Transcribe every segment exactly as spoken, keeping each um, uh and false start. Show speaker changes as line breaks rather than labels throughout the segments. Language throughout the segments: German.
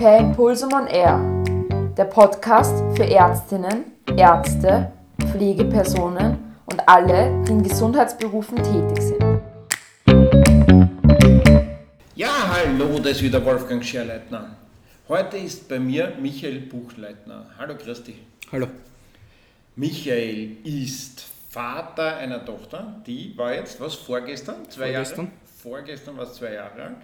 Per Impulsum on Air, der Podcast für Ärztinnen, Ärzte, Pflegepersonen und alle, die in Gesundheitsberufen tätig sind.
Ja, hallo, das ist wieder Wolfgang Scherleitner. Heute ist bei mir Michael Buchleitner. Hallo, Christi.
Hallo.
Michael ist Vater einer Tochter, die war jetzt, was, vorgestern? Zwei
Vorgestern.
Jahre? Vorgestern war es zwei Jahre alt.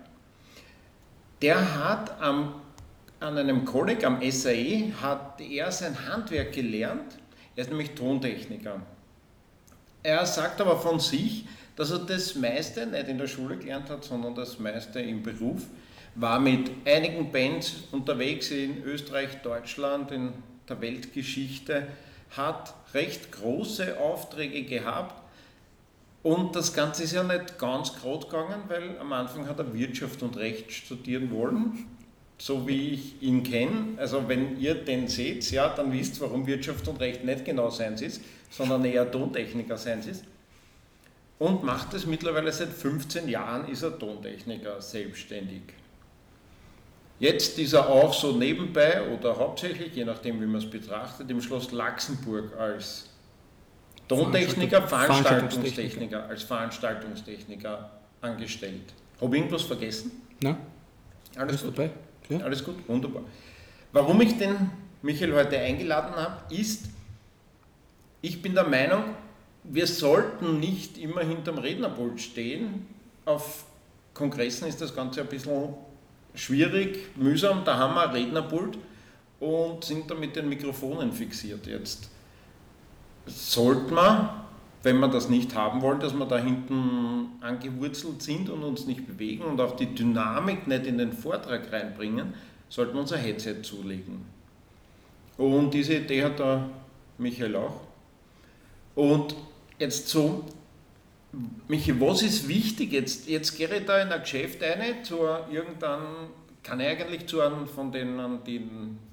Der hat am, an einem Kolleg am S A E, hat er sein Handwerk gelernt. Er ist nämlich Tontechniker. Er sagt aber von sich, dass er das meiste nicht in der Schule gelernt hat, sondern das meiste im Beruf. War mit einigen Bands unterwegs in Österreich, Deutschland, in der Weltgeschichte, hat recht große Aufträge gehabt. Und das Ganze ist ja nicht ganz gerade gegangen, weil am Anfang hat er Wirtschaft und Recht studieren wollen, so wie ich ihn kenne. Also wenn ihr den seht, ja, dann wisst ihr, warum Wirtschaft und Recht nicht genau seins ist, sondern eher Tontechniker seins ist. Und macht es mittlerweile seit fünfzehn Jahren, ist er Tontechniker selbstständig. Jetzt ist er auch so nebenbei oder hauptsächlich, je nachdem wie man es betrachtet, im Schloss Laxenburg als Tontechniker, Veranstaltungstechniker, als Veranstaltungstechniker angestellt. Habe ich irgendwas vergessen?
Nein.
Alles gut?
Dabei? Ja.
Alles gut, wunderbar. Warum ich den Michael heute eingeladen habe, ist, ich bin der Meinung, wir sollten nicht immer hinterm Rednerpult stehen. Auf Kongressen ist das Ganze ein bisschen schwierig, mühsam, da haben wir ein Rednerpult und sind da mit den Mikrofonen fixiert jetzt. Sollte man, wenn wir das nicht haben wollen, dass wir da hinten angewurzelt sind und uns nicht bewegen und auch die Dynamik nicht in den Vortrag reinbringen, sollten wir unser Headset zulegen. Und diese Idee hat der Michael auch. Und jetzt so, Michi, was ist wichtig? Jetzt, jetzt gehe ich da in ein Geschäft rein, zu irgendeinem, kann ich eigentlich zu einem von denen, die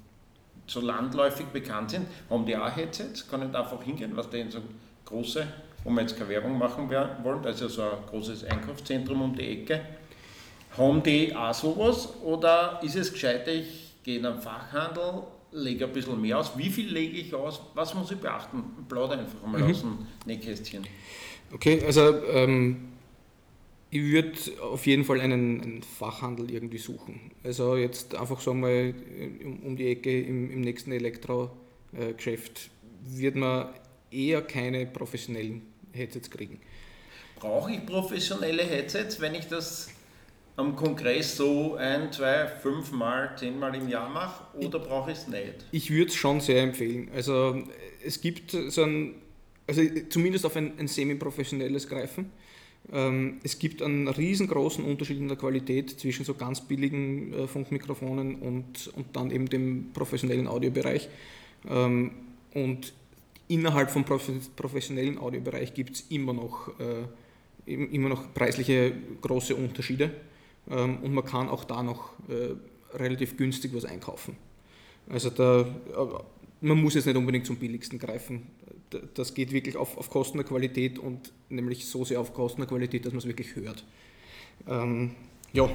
so landläufig bekannt sind, haben die auch Headsets? Kann ich da einfach hingehen, was die in so große, wo wir jetzt keine Werbung machen wollen, also so ein großes Einkaufszentrum um die Ecke, haben die auch sowas? Oder ist es gescheiter, ich gehe in einen Fachhandel, lege ein bisschen mehr aus? Wie viel lege ich aus? Was muss ich beachten? Plauder einfach mal
Mhm.
aus dem Nähkästchen.
Okay, also ähm, ich würde auf jeden Fall einen, einen Fachhandel irgendwie suchen. Also jetzt einfach sagen wir um, um die Ecke im, im nächsten Elektro-Geschäft wird man eher keine professionellen Headsets kriegen.
Brauche ich professionelle Headsets, wenn ich das am Kongress so ein, zwei, fünf Mal, zehn Mal im Jahr mache, oder brauche ich es nicht?
Ich würde es schon sehr empfehlen. Also es gibt so ein, also zumindest auf ein, ein semi-professionelles Greifen. Ähm, es gibt einen riesengroßen Unterschied in der Qualität zwischen so ganz billigen äh, Funkmikrofonen und, und dann eben dem professionellen Audiobereich. Ähm, und innerhalb vom prof- professionellen Audiobereich gibt es immer noch, äh, immer noch preisliche große Unterschiede. Ähm, und man kann auch da noch äh, relativ günstig was einkaufen. Also da, man muss jetzt nicht unbedingt zum billigsten greifen. Das geht wirklich auf, auf Kosten der Qualität und nämlich so sehr auf Kosten der Qualität, dass man es wirklich hört. Ähm, ja.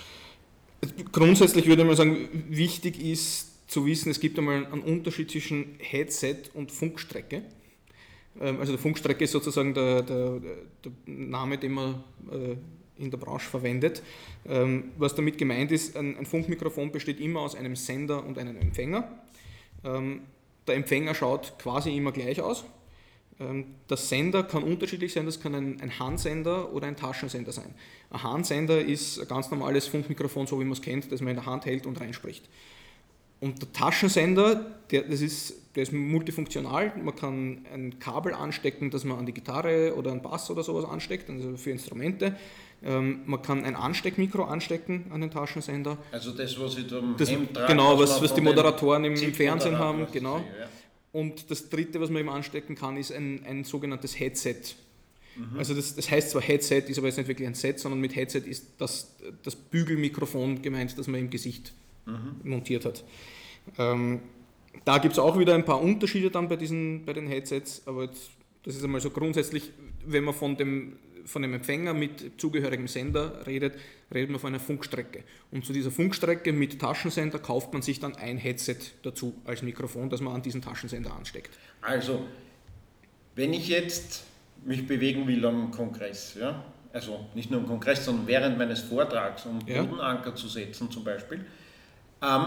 Grundsätzlich würde man sagen, wichtig ist zu wissen, es gibt einmal einen Unterschied zwischen Headset und Funkstrecke. Ähm, also der Funkstrecke ist sozusagen der, der, der Name, den man äh, in der Branche verwendet. Ähm, was damit gemeint ist, ein, ein Funkmikrofon besteht immer aus einem Sender und einem Empfänger. Ähm, der Empfänger schaut quasi immer gleich aus. Ähm, der Sender kann unterschiedlich sein, das kann ein, ein Handsender oder ein Taschensender sein. Ein Handsender ist ein ganz normales Funkmikrofon, so wie man es kennt, das man in der Hand hält und reinspricht. Und der Taschensender, der, das ist, der ist multifunktional. Man kann ein Kabel anstecken, das man an die Gitarre oder einen Bass oder sowas ansteckt, also für Instrumente. Ähm, man kann ein Ansteckmikro anstecken an den Taschensender.
Also das, was ich da am
das,
Hemd trage,
Genau,
was,
was, was die Moderatoren im, im Fernsehen haben.
was
Genau.
sehe, ja.
Und das dritte, was man eben anstecken kann, ist ein, ein sogenanntes Headset. Mhm. Also das, das heißt zwar Headset, ist aber jetzt nicht wirklich ein Set, sondern mit Headset ist das, das Bügelmikrofon gemeint, das man im Gesicht mhm. montiert hat. Ähm, da gibt es auch wieder ein paar Unterschiede dann bei, diesen, bei den Headsets, aber jetzt, das ist einmal so grundsätzlich, wenn man von dem von einem Empfänger mit zugehörigem Sender redet, redet man von einer Funkstrecke. Und zu dieser Funkstrecke mit Taschensender kauft man sich dann ein Headset dazu als Mikrofon, das man an diesen Taschensender ansteckt.
Also, wenn ich jetzt mich bewegen will am Kongress, ja, also nicht nur am Kongress, sondern während meines Vortrags, um
ja.
Bodenanker zu setzen zum Beispiel, ähm,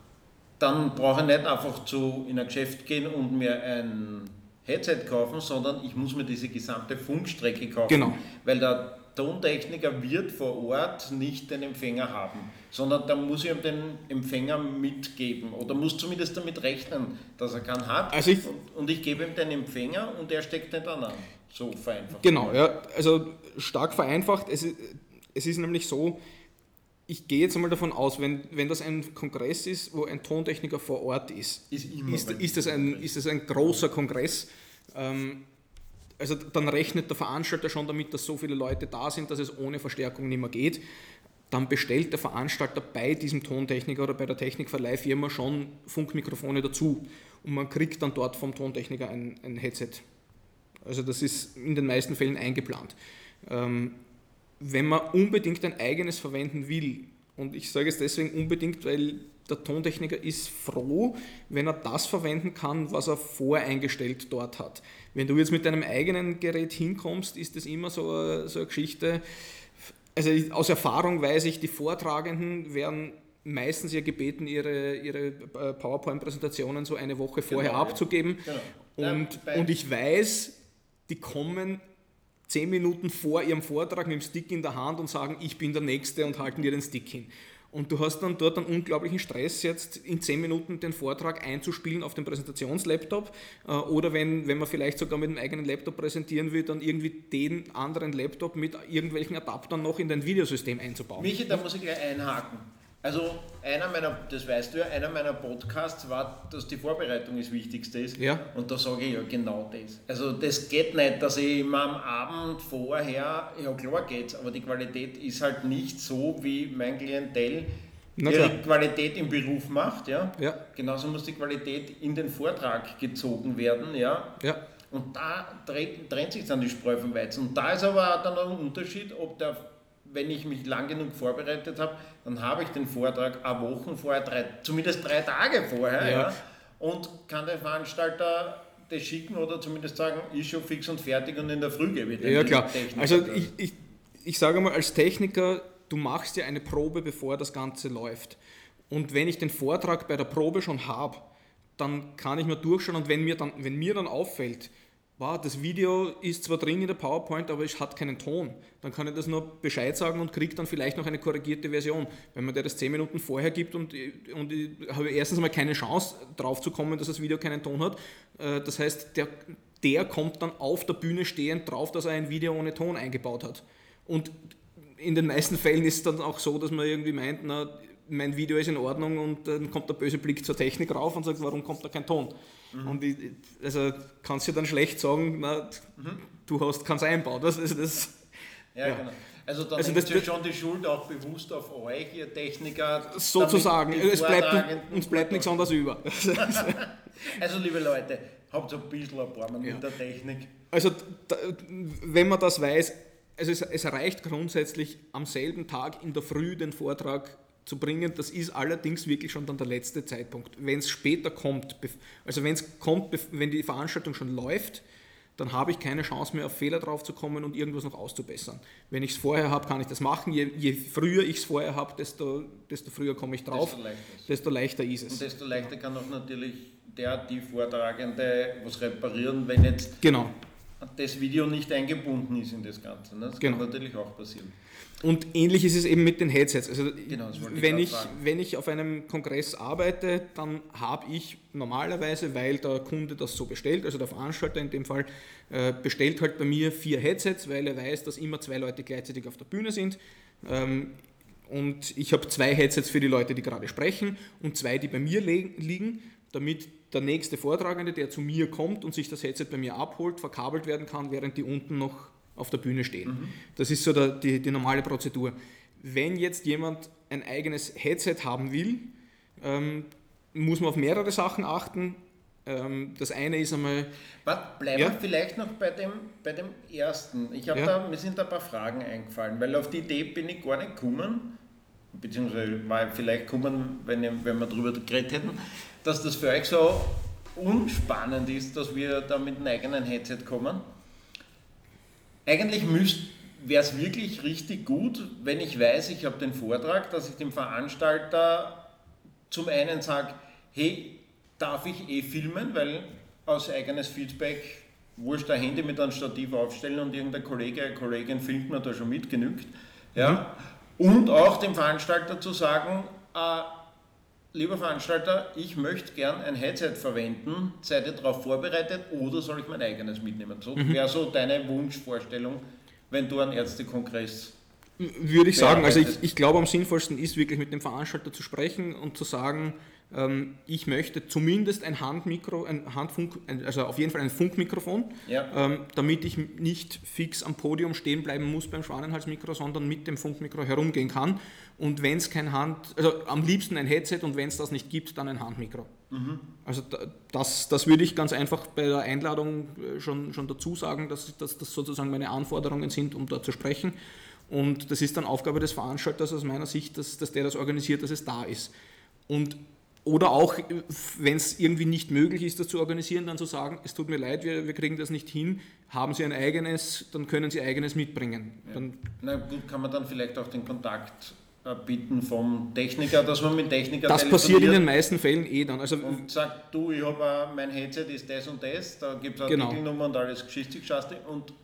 dann brauche ich nicht einfach zu, in ein Geschäft gehen und mir ein Headset kaufen, sondern ich muss mir diese gesamte Funkstrecke kaufen,
genau.
weil der Tontechniker wird vor Ort nicht den Empfänger haben, sondern da muss ich ihm den Empfänger mitgeben oder muss zumindest damit rechnen, dass er keinen hat,
also ich,
und, und ich gebe ihm den Empfänger und er steckt den dann an. So vereinfacht.
Genau, ja, also stark vereinfacht. Es ist, es ist nämlich so, ich gehe jetzt einmal davon aus, wenn, wenn das ein Kongress ist, wo ein Tontechniker vor Ort ist,
ist, immer
ist, ist, das, ein, ist das ein großer Kongress. Ähm, also dann rechnet der Veranstalter schon damit, dass so viele Leute da sind, dass es ohne Verstärkung nicht mehr geht. Dann bestellt der Veranstalter bei diesem Tontechniker oder bei der Technikverleihfirma schon Funkmikrofone dazu und man kriegt dann dort vom Tontechniker ein, ein Headset. Also das ist in den meisten Fällen eingeplant. Ähm, wenn man unbedingt ein eigenes verwenden will, und ich sage es deswegen unbedingt, weil der Tontechniker ist froh, wenn er das verwenden kann, was er voreingestellt dort hat. Wenn du jetzt mit deinem eigenen Gerät hinkommst, ist das immer so eine, so eine Geschichte. Also aus Erfahrung weiß ich, die Vortragenden werden meistens ja gebeten, ihre, ihre PowerPoint-Präsentationen so eine Woche vorher
genau,
abzugeben.
Genau.
Und,
ja,
und ich weiß, die kommen zehn Minuten vor ihrem Vortrag mit dem Stick in der Hand und sagen, ich bin der Nächste und halten dir den Stick hin. Und du hast dann dort einen unglaublichen Stress, jetzt in zehn Minuten den Vortrag einzuspielen auf dem Präsentationslaptop oder wenn, wenn man vielleicht sogar mit einem eigenen Laptop präsentieren will, dann irgendwie den anderen Laptop mit irgendwelchen Adaptern noch in dein Videosystem einzubauen.
Michi, da muss ich gleich einhaken. Also einer meiner, das weißt du ja, einer meiner Podcasts war, dass die Vorbereitung das Wichtigste ist.
Ja.
Und da sage ich ja genau das. Also das geht nicht, dass ich immer am Abend vorher, ja klar geht's, aber die Qualität ist halt nicht so, wie mein Klientel ihre Qualität im Beruf macht. Ja?
Ja.
Genauso muss die Qualität in den Vortrag gezogen werden. Ja?
Ja.
Und da trennt, trennt sich dann die Spreu vom Weizen. Und da ist aber dann ein Unterschied, ob der, wenn ich mich lang genug vorbereitet habe, dann habe ich den Vortrag eine Woche vorher, drei, zumindest drei Tage vorher, ja. Ja, und kann der Veranstalter das schicken oder zumindest sagen, ist schon fix und fertig und in der Früh gebe ich den
Ja, klar.
Techniker.
Also ich, ich, ich sage mal, als Techniker, du machst ja eine Probe, bevor das Ganze läuft. Und wenn ich den Vortrag bei der Probe schon habe, dann kann ich mal durchschauen und wenn mir dann, wenn mir dann auffällt, wow, das Video ist zwar drin in der PowerPoint, aber es hat keinen Ton. Dann kann ich das nur Bescheid sagen und kriege dann vielleicht noch eine korrigierte Version. Wenn man dir das zehn Minuten vorher gibt und, und ich habe erstens mal keine Chance drauf zu kommen, dass das Video keinen Ton hat. Das heißt, der, der kommt dann auf der Bühne stehend drauf, dass er ein Video ohne Ton eingebaut hat. Und in den meisten Fällen ist es dann auch so, dass man irgendwie meint, na, mein Video ist in Ordnung und dann kommt der böse Blick zur Technik rauf und sagt, warum kommt da kein Ton? Mhm. Und ich, also kannst du dann schlecht sagen, na, mhm. du hast keins einbaut. Das, das, das,
ja, ja, genau. Also dann also ist ja schon die Schuld auch bewusst auf euch, ihr Techniker.
Sozusagen, es bleibt, uns bleibt nichts anderes über.
Also liebe Leute, habt so ein bisschen Erbarmen ja. mit der Technik.
Also da, wenn man das weiß, also es, es reicht grundsätzlich am selben Tag in der Früh den Vortrag zu bringen, das ist allerdings wirklich schon dann der letzte Zeitpunkt. Wenn es später kommt, also wenn es kommt, wenn die Veranstaltung schon läuft, dann habe ich keine Chance mehr auf Fehler drauf zu kommen und irgendwas noch auszubessern. Wenn ich es vorher habe, kann ich das machen. Je, je früher ich es vorher habe, desto, desto früher komme ich drauf, desto leichter, desto leichter ist es.
Und desto leichter kann auch natürlich der, die Vortragende was reparieren, wenn jetzt
genau.
das Video nicht eingebunden ist in das Ganze. Das
genau.
kann natürlich auch passieren.
Und ähnlich ist es eben mit den Headsets. Also
genau, das wollte ich
wenn, ich,
fragen.
wenn ich auf einem Kongress arbeite, dann habe ich normalerweise, weil der Kunde das so bestellt, also der Veranstalter in dem Fall, äh, bestellt halt bei mir vier Headsets, weil er weiß, dass immer zwei Leute gleichzeitig auf der Bühne sind. Ähm, und ich habe zwei Headsets für die Leute, die gerade sprechen und zwei, die bei mir le- liegen, damit der nächste Vortragende, der zu mir kommt und sich das Headset bei mir abholt, verkabelt werden kann, während die unten noch auf der Bühne stehen. Mhm. Das ist so der, die, die normale Prozedur. Wenn jetzt jemand ein eigenes Headset haben will, ähm, muss man auf mehrere Sachen achten. Ähm, das eine ist einmal...
Warte, bleiben
Ja?
wir vielleicht noch bei dem, bei dem ersten. Ich habe
Ja.
da, mir sind da ein paar Fragen eingefallen, weil auf die Idee bin ich gar nicht gekommen, beziehungsweise war ich vielleicht gekommen, wenn, ich, wenn wir darüber geredet hätten, dass das für euch so unspannend ist, dass wir da mit einem eigenen Headset kommen. Eigentlich wäre es wirklich richtig gut, wenn ich weiß, ich habe den Vortrag, dass ich dem Veranstalter zum einen sage, hey, darf ich eh filmen, weil aus eigenes Feedback, wurscht, ein Handy mit einem Stativ aufstellen und irgendein Kollege, eine Kollegin filmt mir da schon mit, genügt. Ja? Mhm. Und auch dem Veranstalter zu sagen, äh, lieber Veranstalter, ich möchte gern ein Headset verwenden, seid ihr darauf vorbereitet oder soll ich mein eigenes mitnehmen? So mhm. wäre so deine Wunschvorstellung, wenn du einen Ärztekongress...
Würde ich sagen, also ich, ich glaube am sinnvollsten ist wirklich mit dem Veranstalter zu sprechen und zu sagen, ähm, ich möchte zumindest ein Handmikro, ein Handfunk, also auf jeden Fall ein Funkmikrofon, ja. ähm, damit ich nicht fix am Podium stehen bleiben muss beim Schwanenhalsmikro, sondern mit dem Funkmikro herumgehen kann und wenn es kein Hand, also am liebsten ein Headset und wenn es das nicht gibt, dann ein Handmikro. Mhm. Also das, das würde ich ganz einfach bei der Einladung schon, schon dazu sagen, dass, dass das sozusagen meine Anforderungen sind, um da zu sprechen. Und das ist dann Aufgabe des Veranstalters aus meiner Sicht, dass, dass der das organisiert, dass es da ist. Und, oder auch, wenn es irgendwie nicht möglich ist, das zu organisieren, dann zu sagen, es tut mir leid, wir, wir kriegen das nicht hin, haben Sie ein eigenes, dann können Sie eigenes mitbringen.
Ja.
Dann,
Na gut, kann man dann vielleicht auch den Kontakt bitten vom Techniker, dass man mit dem Techniker
das passiert in den meisten Fällen eh dann. Also,
und sagt, du, ich habe mein Headset ist das und das, da gibt es eine
genau.
Artikelnummer und alles Geschichte und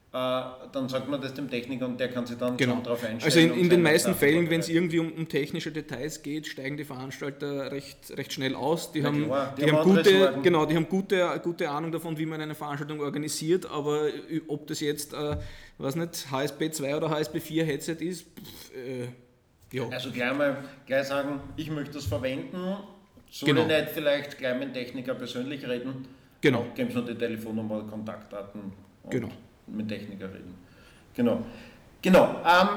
dann sagt man das dem Techniker und der kann sich dann
genau.
schon darauf einstellen.
Also in, in den meisten Fällen, wenn es irgendwie um, um technische Details geht, steigen die Veranstalter recht, recht schnell aus. Die, haben,
klar, die,
die,
haben
haben gute, genau, die haben gute, gute Ahnung davon, wie man eine Veranstaltung organisiert, aber ob das jetzt, äh, weiß nicht, H S P zwei oder H S P vier Headset ist, pff, äh, ja.
Also gleich mal gleich sagen, ich möchte das verwenden, soll
genau.
ich nicht vielleicht gleich mit dem Techniker persönlich reden?
Genau.
Geben Sie noch die Telefonnummer, Kontaktdaten und
genau.
mit Techniker reden. Genau. Genau. Ähm,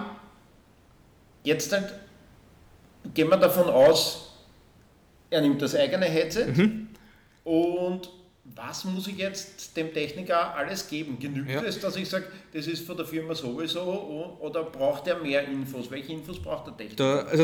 jetzt halt gehen wir davon aus, er nimmt das eigene Headset mhm. und was muss ich jetzt dem Techniker alles geben? Genügt ja. es, dass ich sage, das ist von der Firma sowieso oder braucht er mehr Infos? Welche Infos braucht der Techniker?
Da, also,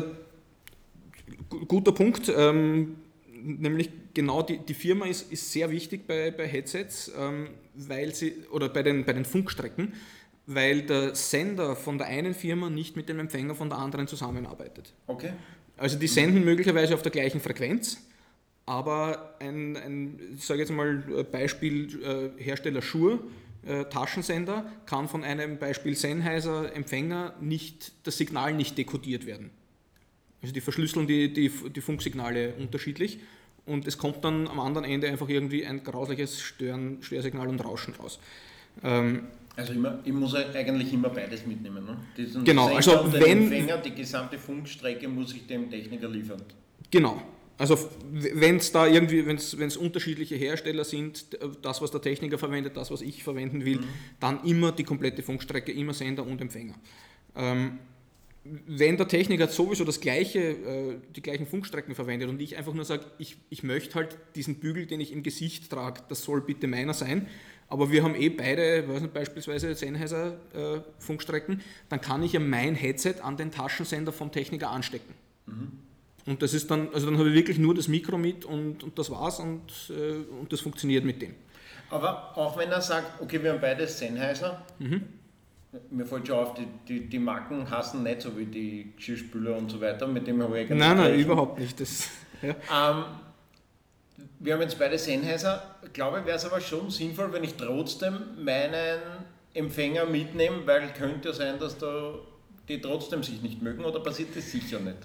guter Punkt. Ähm, nämlich genau die, die Firma ist, ist sehr wichtig bei, bei Headsets, ähm, weil sie, oder bei den, bei den Funkstrecken, weil der Sender von der einen Firma nicht mit dem Empfänger von der anderen zusammenarbeitet.
Okay.
Also die senden möglicherweise auf der gleichen Frequenz, aber ein, ein ich sage jetzt mal Beispiel äh, Hersteller Shure, äh, Taschensender, kann von einem Beispiel Sennheiser Empfänger nicht, das Signal nicht dekodiert werden. Also die verschlüsseln die, die, die Funksignale unterschiedlich und es kommt dann am anderen Ende einfach irgendwie ein grausliches Stören, Störsignal und Rauschen raus. Ähm,
also immer, ich muss eigentlich immer beides mitnehmen. Ne? Diesen
genau,
Sender
also
und den
wenn,
Empfänger, die gesamte Funkstrecke muss ich dem Techniker liefern.
Genau. Also wenn es da irgendwie, wenn es unterschiedliche Hersteller sind, das was der Techniker verwendet, das was ich verwenden will, mhm. dann immer die komplette Funkstrecke, immer Sender und Empfänger. Ähm, wenn der Techniker sowieso das gleiche, äh, die gleichen Funkstrecken verwendet und ich einfach nur sage, ich, ich möchte halt diesen Bügel, den ich im Gesicht trage, das soll bitte meiner sein, aber wir haben eh beide, weiß nicht, beispielsweise Sennheiser äh, Funkstrecken, dann kann ich ja mein Headset an den Taschensender vom Techniker anstecken. Mhm. Und das ist dann, also dann habe ich wirklich nur das Mikro mit und, und das war's und, äh, und das funktioniert mit dem.
Aber auch wenn er sagt, okay, wir haben beide Sennheiser, mhm. mir fällt schon auf, die, die, die Marken hassen nicht so wie die Geschirrspüler und so weiter, mit dem habe ich eigentlich
Nein, nein, nein, überhaupt nicht. Das, ja.
ähm, wir haben jetzt beide Sennheiser, glaube ich, wäre es aber schon sinnvoll, wenn ich trotzdem meinen Empfänger mitnehme, weil könnte sein, dass da die trotzdem sich nicht mögen oder passiert das sicher nicht?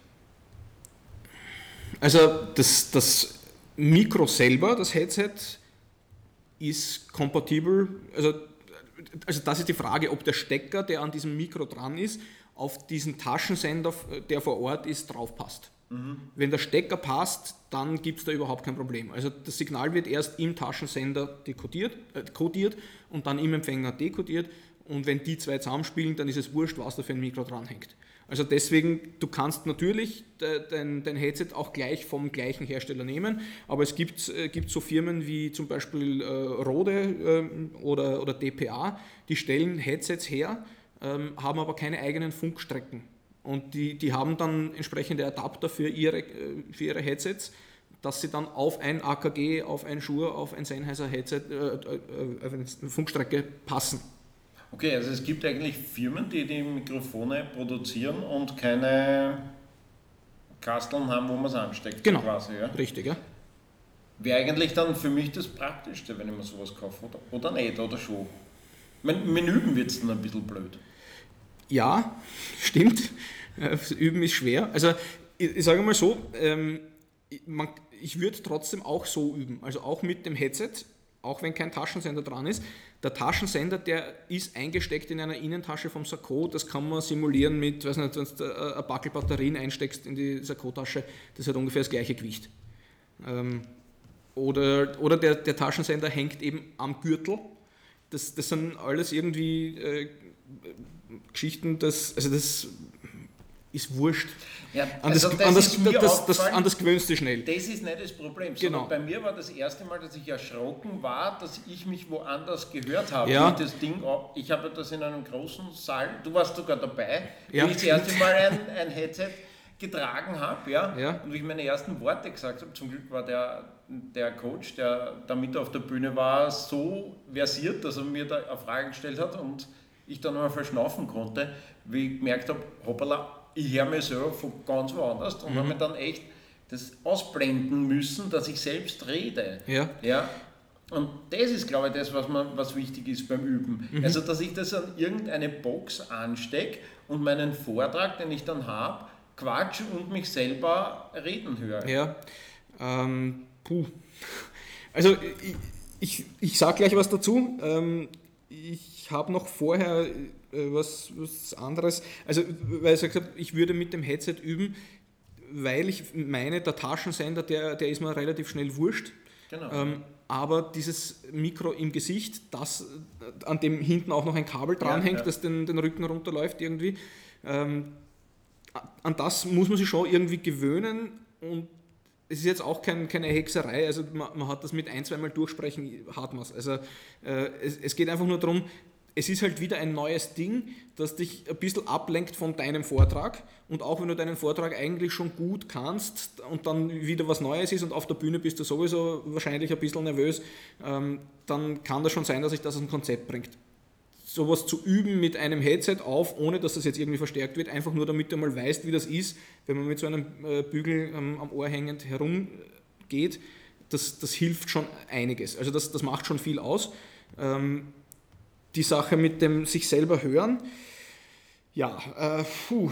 Also das, das Mikro selber, das Headset, ist kompatibel, also, also das ist die Frage, ob der Stecker, der an diesem Mikro dran ist, auf diesen Taschensender, der vor Ort ist, drauf passt. Mhm. Wenn der Stecker passt, dann gibt es da überhaupt kein Problem. Also das Signal wird erst im Taschensender dekodiert, äh, kodiert und dann im Empfänger dekodiert und wenn die zwei zusammenspielen, dann ist es wurscht, was da für ein Mikro dranhängt. Also deswegen, du kannst natürlich dein, dein Headset auch gleich vom gleichen Hersteller nehmen, aber es gibt, äh, gibt so Firmen wie zum Beispiel äh, Rode äh, oder, oder D P A, die stellen Headsets her, ähm, haben aber keine eigenen Funkstrecken. Und die, die haben dann entsprechende Adapter für ihre, für ihre Headsets, dass sie dann auf ein A K G, auf ein Shure, auf ein Sennheiser Headset, äh, äh, auf eine Funkstrecke passen.
Okay, also es gibt eigentlich Firmen, die die Mikrofone produzieren und keine Kasteln haben, wo man es ansteckt.
Genau,
quasi, ja?
Richtig, ja.
Wäre eigentlich dann für mich das Praktischste, wenn ich mir sowas kaufe, oder, oder nicht, oder schon. Mit Üben wird es dann ein bisschen blöd.
Ja, stimmt. Das Üben ist schwer. Also ich, ich sage mal so, ähm, man, ich würde trotzdem auch so üben, also auch mit dem Headset, auch wenn kein Taschensender dran ist. Der Taschensender, der ist eingesteckt in einer Innentasche vom Sakko, das kann man simulieren mit, weiß nicht, wenn du ein Backel Batterien einsteckst in die Sakkotasche, das hat ungefähr das gleiche Gewicht. Ähm, oder oder der, der Taschensender hängt eben am Gürtel. Das, das sind alles irgendwie äh, Geschichten, das, also das ist wurscht.
Ja,
an,
also
das,
das
an, das,
ist mir
das, das,
aufgefallen,
an das gewöhnst du schnell.
Das ist nicht das Problem,
Genau.
sondern bei mir war das erste Mal, dass ich erschrocken war, dass ich mich woanders gehört habe.
Ja.
Und das Ding, ich habe das in einem großen Saal, du warst sogar dabei,
Ja,
wie ich das erste Mal ein, ein Headset getragen habe, ja?
Ja.
Und wie ich meine ersten Worte gesagt habe, zum Glück war der, der Coach, der da mit auf der Bühne war, so versiert, dass er mir da eine Frage gestellt hat und ich dann mal verschnaufen konnte, wie ich gemerkt habe, hoppala, ich höre mich selber von ganz woanders und mhm. habe mir dann echt das ausblenden müssen, dass ich selbst rede.
Ja.
Ja? Und das ist, glaube ich, das, was, man, was wichtig ist beim Üben. Mhm. Also, dass ich das an irgendeine Box anstecke und meinen Vortrag, den ich dann habe, quatsch und mich selber reden höre.
Ja, ähm, puh. Also ich, ich, ich sage gleich was dazu. Ähm, ich habe noch vorher äh, was, was anderes, also weil ich gesagt habe, ich würde mit dem Headset üben, weil ich meine, der Taschensender, der, der ist mir relativ schnell wurscht.
Genau.
Ähm, aber dieses Mikro im Gesicht, das, an dem hinten auch noch ein Kabel dranhängt, ja, ja. das den, den Rücken runterläuft irgendwie, ähm, an das muss man sich schon irgendwie gewöhnen und es ist jetzt auch kein, keine Hexerei, also man, man hat das mit ein, zweimal durchsprechen, hat man es. Also äh, es, es geht einfach nur darum, es ist halt wieder ein neues Ding, das dich ein bisschen ablenkt von deinem Vortrag und auch wenn du deinen Vortrag eigentlich schon gut kannst und dann wieder was Neues ist und auf der Bühne bist du sowieso wahrscheinlich ein bisschen nervös, ähm, dann kann das schon sein, dass sich das aus dem Konzept bringt. Sowas zu üben mit einem Headset auf, ohne dass das jetzt irgendwie verstärkt wird, einfach nur damit du mal weißt, wie das ist, wenn man mit so einem Bügel ähm, am Ohr hängend herumgeht, das, das hilft schon einiges. Also das, das macht schon viel aus. Ähm, die Sache mit dem sich selber hören, ja, äh, puh.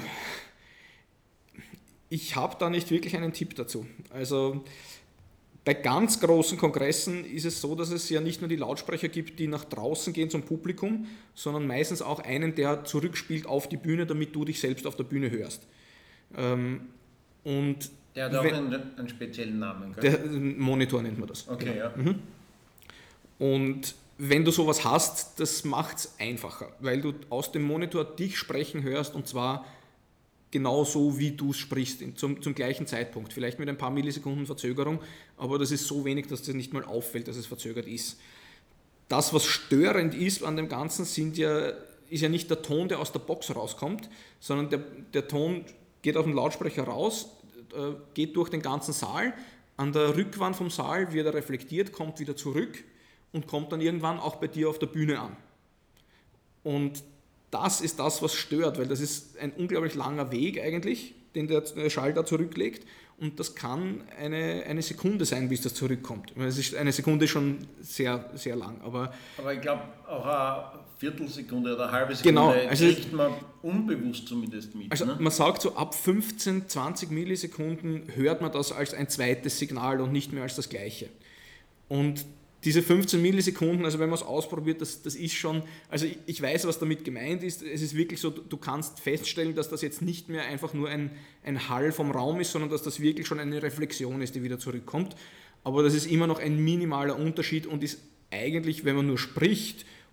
Ich habe da nicht wirklich einen Tipp dazu. Also bei ganz großen Kongressen ist es so, dass es ja nicht nur die Lautsprecher gibt, die nach draußen gehen zum Publikum, sondern meistens auch einen, der zurückspielt auf die Bühne, damit du dich selbst auf der Bühne hörst. Ähm, und
der hat auch
wenn,
einen, einen speziellen Namen, gell?
Der Monitor nennt man das.
Okay,
genau.
ja.
Mhm. Und wenn du sowas hast, das macht es einfacher, weil du aus dem Monitor dich sprechen hörst und zwar genau so, wie du es sprichst, zum, zum gleichen Zeitpunkt. Vielleicht mit ein paar Millisekunden Verzögerung, aber das ist so wenig, dass dir nicht mal auffällt, dass es verzögert ist. Das, was störend ist an dem Ganzen, sind ja, ist ja nicht der Ton, der aus der Box rauskommt, sondern der, der Ton geht auf den Lautsprecher raus, äh, geht durch den ganzen Saal, an der Rückwand vom Saal wird er reflektiert, kommt wieder zurück und kommt dann irgendwann auch bei dir auf der Bühne an. Und das ist das, was stört, weil das ist ein unglaublich langer Weg eigentlich, den der Schall da zurücklegt und das kann eine, eine Sekunde sein, bis das zurückkommt. Es ist, eine Sekunde ist schon sehr, sehr lang. Aber,
aber ich glaube, auch eine Viertelsekunde oder eine halbe Sekunde
genau, also
kriegt man unbewusst zumindest mit.
Also
ne?
Man sagt so, ab fünfzehn, zwanzig Millisekunden hört man das als ein zweites Signal und nicht mehr als das gleiche. Und diese fünfzehn Millisekunden, also wenn man es ausprobiert, das, das ist schon, also ich, ich weiß, was damit gemeint ist, es ist wirklich so, du kannst feststellen, dass das jetzt nicht mehr einfach nur ein, ein Hall vom Raum ist, sondern dass das wirklich schon eine Reflexion ist, die wieder zurückkommt, aber das ist immer noch ein minimaler Unterschied und ist eigentlich, wenn man nur spricht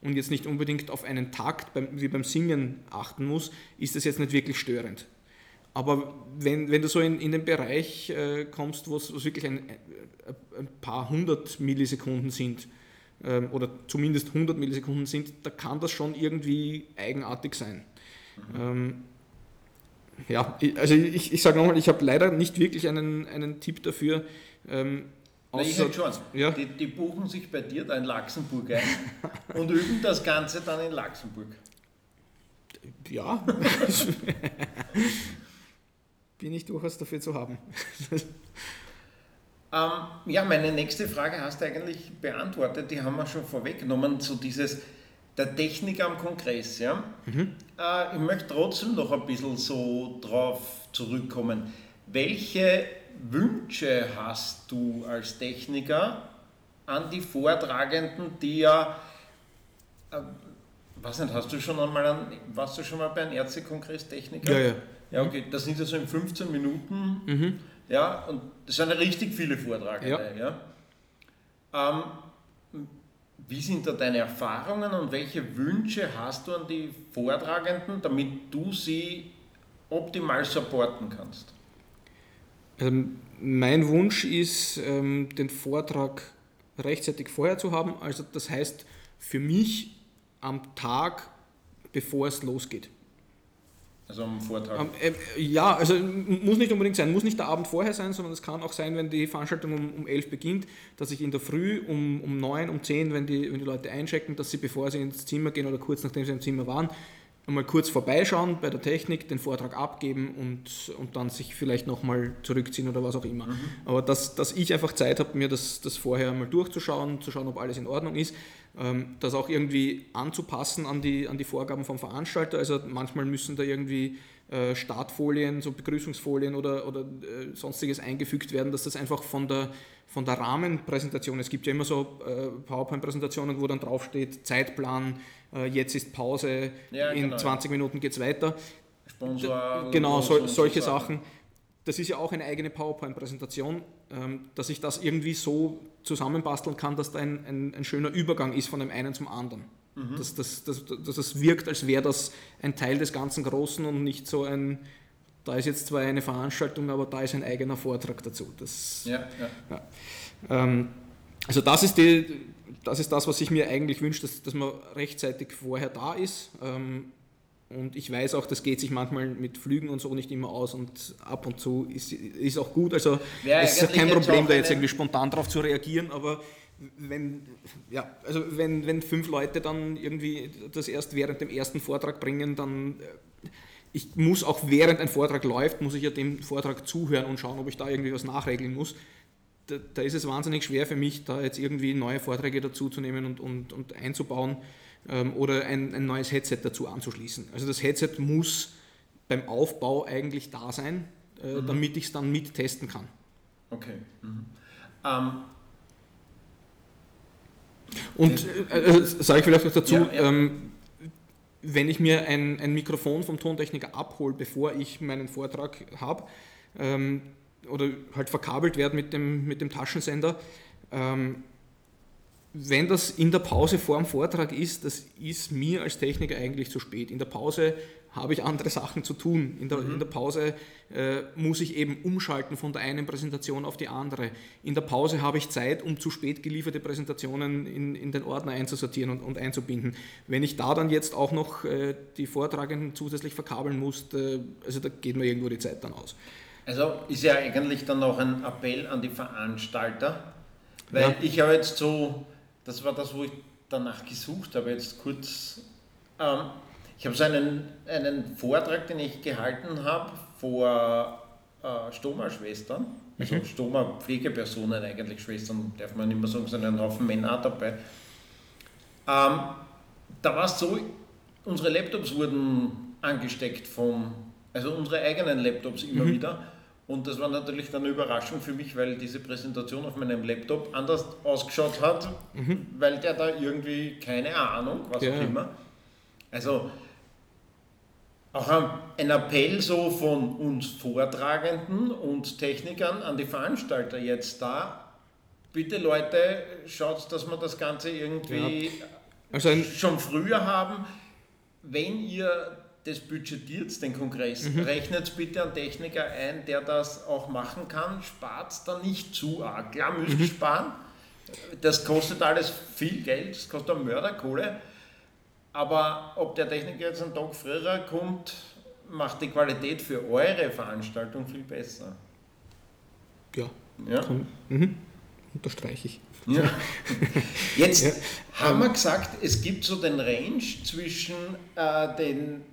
und jetzt nicht unbedingt auf einen Takt beim, wie beim Singen achten muss, ist das jetzt nicht wirklich störend. Aber wenn, wenn du so in, in den Bereich äh, kommst, wo es wirklich ein, ein paar hundert Millisekunden sind, ähm, oder zumindest hundert Millisekunden sind, da kann das schon irgendwie eigenartig sein. Mhm. Ähm, ja, also ich, ich sage nochmal, ich habe leider nicht wirklich einen, einen Tipp dafür. Ähm,
Na, ich hätte schon. Ja. Die, die buchen sich bei dir da in Laxenburg ein und üben das Ganze dann in Laxenburg.
Ja, bin ich durchaus dafür zu haben.
ähm, ja, meine nächste Frage hast du eigentlich beantwortet, die haben wir schon vorweggenommen, so dieses, der Techniker am Kongress. Ja? Mhm. Äh, ich möchte trotzdem noch ein bisschen so drauf zurückkommen. Welche Wünsche hast du als Techniker an die Vortragenden, die ja, äh, weiß nicht, hast du schon einmal an, warst du schon mal bei einem Ärztekongress Techniker?
Ja, ja.
Ja, okay, das sind ja so in fünfzehn Minuten, mhm. ja, und das sind ja richtig viele Vortragende, ja. ja. Ähm, wie sind da deine Erfahrungen und welche Wünsche hast du an die Vortragenden, damit du sie optimal supporten kannst?
Ähm, mein Wunsch ist, ähm, den Vortrag rechtzeitig vorher zu haben, also das heißt für mich am Tag, bevor es losgeht.
Also am Vortag?
Ähm, äh, ja, also muss nicht unbedingt sein, muss nicht der Abend vorher sein, sondern es kann auch sein, wenn die Veranstaltung um, um elf beginnt, dass ich in der Früh um, um neun, um zehn, wenn die, wenn die Leute einchecken, dass sie, bevor sie ins Zimmer gehen oder kurz nachdem sie im Zimmer waren, einmal kurz vorbeischauen bei der Technik, den Vortrag abgeben und, und dann sich vielleicht nochmal zurückziehen oder was auch immer. Mhm. Aber dass, dass ich einfach Zeit habe, mir das, das vorher mal durchzuschauen, zu schauen, ob alles in Ordnung ist, ähm, das auch irgendwie anzupassen an die, an die Vorgaben vom Veranstalter. Also manchmal müssen da irgendwie äh, Startfolien, so Begrüßungsfolien oder, oder äh, sonstiges eingefügt werden, dass das einfach von der, von der Rahmenpräsentation, es gibt ja immer so äh, PowerPoint-Präsentationen, wo dann draufsteht, Zeitplan, äh, jetzt ist Pause, ja, in genau. zwanzig Minuten geht es weiter.
Sponsor.
Genau, so, solche Sachen. Das ist ja auch eine eigene PowerPoint-Präsentation, ähm, dass ich das irgendwie so zusammenbasteln kann, dass da ein, ein, ein schöner Übergang ist von dem einen zum anderen. Mhm. Dass, dass, dass, dass es wirkt, als wäre das ein Teil des ganzen Großen und nicht so ein, da ist jetzt zwar eine Veranstaltung, aber da ist ein eigener Vortrag dazu. Das,
ja, ja.
Ja. Ähm, also das ist, die, das ist das, was ich mir eigentlich wünsche, dass, dass man rechtzeitig vorher da ist. Ähm, und ich weiß auch, das geht sich manchmal mit Flügen und so nicht immer aus und ab und zu ist, ist auch gut. Also ja, es ist kein Problem, da jetzt irgendwie spontan darauf zu reagieren, aber wenn, ja, also wenn, wenn fünf Leute dann irgendwie das erst während dem ersten Vortrag bringen, dann ich muss auch während ein Vortrag läuft, muss ich ja dem Vortrag zuhören und schauen, ob ich da irgendwie was nachregeln muss. Da, da ist es wahnsinnig schwer für mich, da jetzt irgendwie neue Vorträge dazu zu nehmen und, und, und einzubauen ähm, oder ein, ein neues Headset dazu anzuschließen. Also das Headset muss beim Aufbau eigentlich da sein, äh, mhm. damit ich es dann mittesten kann.
Okay. Mhm. Ähm.
Und äh, sage ich vielleicht noch dazu,
ja, ja.
Ähm, wenn ich mir ein, ein Mikrofon vom Tontechniker abhole, bevor ich meinen Vortrag habe, ähm, oder halt verkabelt werde mit dem, mit dem Taschensender, ähm, wenn das in der Pause vor dem Vortrag ist, das ist mir als Techniker eigentlich zu spät. In der Pause habe ich andere Sachen zu tun. In der, mhm. in der Pause äh, muss ich eben umschalten von der einen Präsentation auf die andere. In der Pause habe ich Zeit, um zu spät gelieferte Präsentationen in, in den Ordner einzusortieren und, und einzubinden. Wenn ich da dann jetzt auch noch äh, die Vortragenden zusätzlich verkabeln muss, äh, also da geht mir irgendwo die Zeit dann aus.
Also ist ja eigentlich dann noch ein Appell an die Veranstalter, weil
ja.
ich habe jetzt so, das war das, wo ich danach gesucht habe, jetzt kurz, ähm, ich habe so einen, einen Vortrag, den ich gehalten habe vor äh, Stoma-Schwestern, also mhm. Stoma-Pflegepersonen eigentlich, Schwestern darf man nicht mehr sagen, sondern ein Haufen Männer dabei. Ähm, da war es so, unsere Laptops wurden angesteckt von, also unsere eigenen Laptops immer mhm. wieder. Und das war natürlich dann eine Überraschung für mich, weil diese Präsentation auf meinem Laptop anders ausgeschaut hat, mhm. weil der da irgendwie, keine Ahnung, was ja. auch immer. Also auch ein Appell so von uns Vortragenden und Technikern an die Veranstalter jetzt da. Bitte Leute, schaut, dass man das Ganze irgendwie... Ja.
Also ein
schon früher haben, wenn ihr das budgetiert, den Kongress, mhm. rechnet bitte einen Techniker ein, der das auch machen kann, spart dann nicht zu arg. Klar müsst ihr mhm. sparen, das kostet alles viel Geld, das kostet eine Mörderkohle, aber ob der Techniker jetzt einen Tag früher kommt, macht die Qualität für eure Veranstaltung viel besser.
Ja,
ja?
Komm, mhm. unterstreiche ich.
Ja. Jetzt
ja.
haben wir gesagt, es gibt so den Range zwischen äh, den,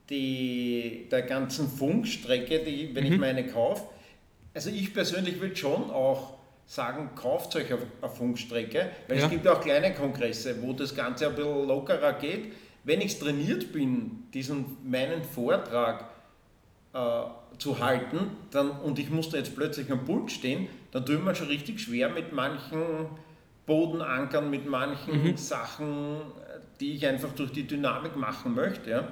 die, der ganzen Funkstrecke, die, wenn mhm. ich meine kaufe. Also ich persönlich würde schon auch sagen, kauft euch eine Funkstrecke, weil ja. es gibt auch kleine Kongresse, wo das Ganze ein bisschen lockerer geht. Wenn ich trainiert bin, diesen meinen Vortrag äh, zu halten, dann, und ich musste jetzt plötzlich am Pult stehen, dann tue ich mir schon richtig schwer mit manchen Bodenankern, mit manchen mhm. Sachen, die ich einfach durch die Dynamik machen möchte. Ja.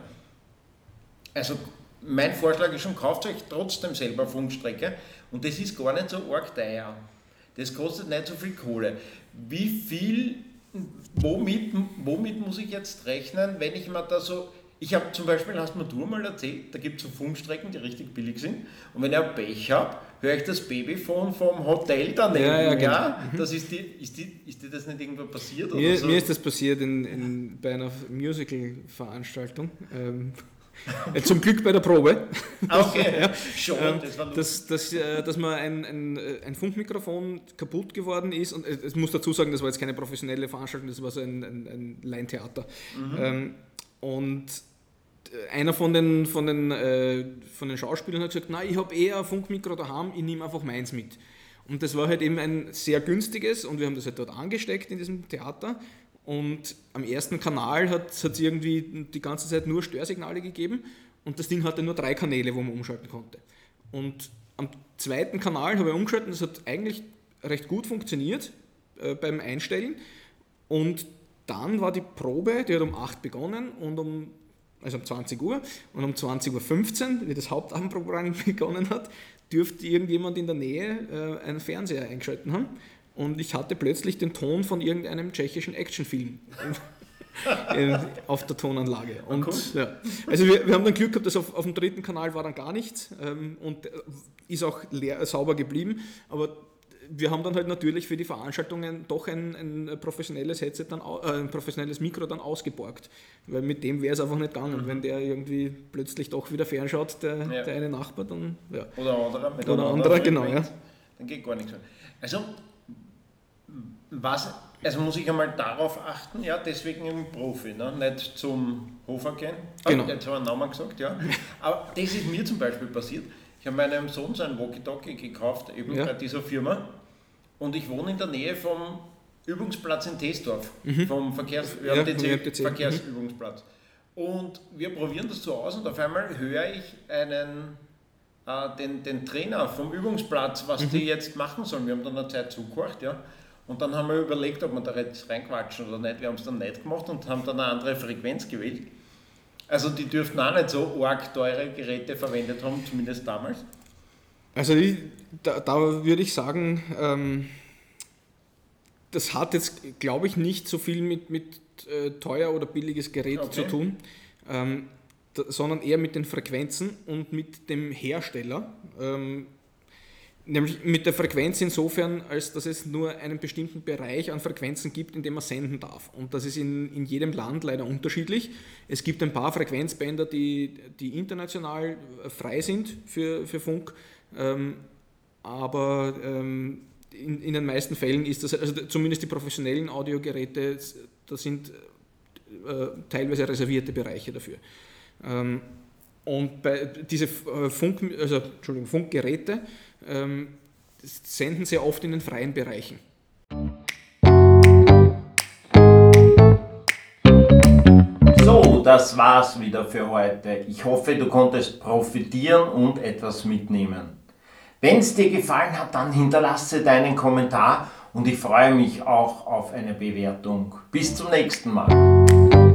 Also mein Vorschlag ist schon, kauft euch trotzdem selber Funkstrecke und das ist gar nicht so arg teuer. Das kostet nicht so viel Kohle. Wie viel, womit, womit muss ich jetzt rechnen, wenn ich mir da so... Ich habe zum Beispiel, hast mir du mal erzählt, da gibt es so Funkstrecken, die richtig billig sind. Und wenn ich ein Pech habe, höre ich das Babyphone vom Hotel daneben.
Ja, ja, genau.
ja? Das ist, die, ist, die, ist dir das nicht irgendwo passiert?
Mir,
oder so?
mir ist das passiert in, in, bei einer Musical-Veranstaltung. Ähm, zum Glück bei der Probe.
Okay,
ja,
schon.
Ähm,
das war
dass, dass, äh, dass mir ein, ein, ein Funkmikrofon kaputt geworden ist. Und ich muss dazu sagen, das war jetzt keine professionelle Veranstaltung, das war so ein, ein, ein Laientheater. Mhm. Ähm, und einer von den, von den, äh, von den Schauspielern hat gesagt, nein, ich habe eher ein Funkmikro daheim, ich nehme einfach meins mit. Und das war halt eben ein sehr günstiges und wir haben das halt dort angesteckt in diesem Theater. Und am ersten Kanal hat es irgendwie die ganze Zeit nur Störsignale gegeben und das Ding hatte nur drei Kanäle, wo man umschalten konnte. Und am zweiten Kanal habe ich umgeschaltet und das hat eigentlich recht gut funktioniert äh, beim Einstellen. Und dann war die Probe, die hat um acht begonnen und um, also um zwanzig Uhr und um zwanzig Uhr fünfzehn, wie das Hauptabendprogramm begonnen hat, dürfte irgendjemand in der Nähe äh, einen Fernseher eingeschalten haben und ich hatte plötzlich den Ton von irgendeinem tschechischen Actionfilm auf der Tonanlage. Und, cool. ja. Also wir, wir haben dann Glück gehabt, dass auf, auf dem dritten Kanal war dann gar nichts ähm, und ist auch leer, sauber geblieben, aber wir haben dann halt natürlich für die Veranstaltungen doch ein, ein professionelles Headset, dann, äh, ein professionelles Mikro dann ausgeborgt, weil mit dem wäre es einfach nicht gegangen, mhm. wenn der irgendwie plötzlich doch wieder fernschaut, der, ja. der eine Nachbar, dann ja.
Oder anderer, mit
oder anderer, genau, ja.
Dann geht gar nichts mehr. Also, was, also muss ich einmal darauf achten, ja, deswegen im Profi, ne? Nicht zum Hofer gehen.
Genau.
Oh, jetzt habe ich einen Namen gesagt, ja. Aber das ist mir zum Beispiel passiert. Ich habe meinem Sohn so ein Walkie-Talkie gekauft, eben ja. bei dieser Firma. Und ich wohne in der Nähe vom Übungsplatz in Tesdorf, mhm. vom Verkehrs ja, M T C, M T C. Verkehrsübungsplatz. Mhm. Und wir probieren das so aus und auf einmal höre ich einen, äh, den, den Trainer vom Übungsplatz, was mhm. die jetzt machen sollen. Wir haben dann eine Zeit zugehört, ja. Und dann haben wir überlegt, ob wir da jetzt reinquatschen oder nicht. Wir haben es dann nicht gemacht und haben dann eine andere Frequenz gewählt. Also die dürften auch nicht so arg teure Geräte verwendet haben, zumindest damals.
Also ich, da, da würde ich sagen, ähm, das hat jetzt, glaube ich, nicht so viel mit, mit äh, teuer oder billiges Gerät okay. zu tun, ähm, da, sondern eher mit den Frequenzen und mit dem Hersteller. Ähm, nämlich mit der Frequenz insofern, als dass es nur einen bestimmten Bereich an Frequenzen gibt, in dem man senden darf. Und das ist in, in jedem Land leider unterschiedlich. Es gibt ein paar Frequenzbänder, die, die international frei sind für, für Funk. Ähm, aber ähm, in, in den meisten Fällen ist das, also zumindest die professionellen Audiogeräte, das sind äh, teilweise reservierte Bereiche dafür. Ähm, und bei diese Funk, also, Entschuldigung, Funkgeräte ähm, senden sehr oft in den freien Bereichen.
So, das war's wieder für heute. Ich hoffe, du konntest profitieren und etwas mitnehmen. Wenn es dir gefallen hat, dann hinterlasse deinen Kommentar und ich freue mich auch auf eine Bewertung. Bis zum nächsten Mal.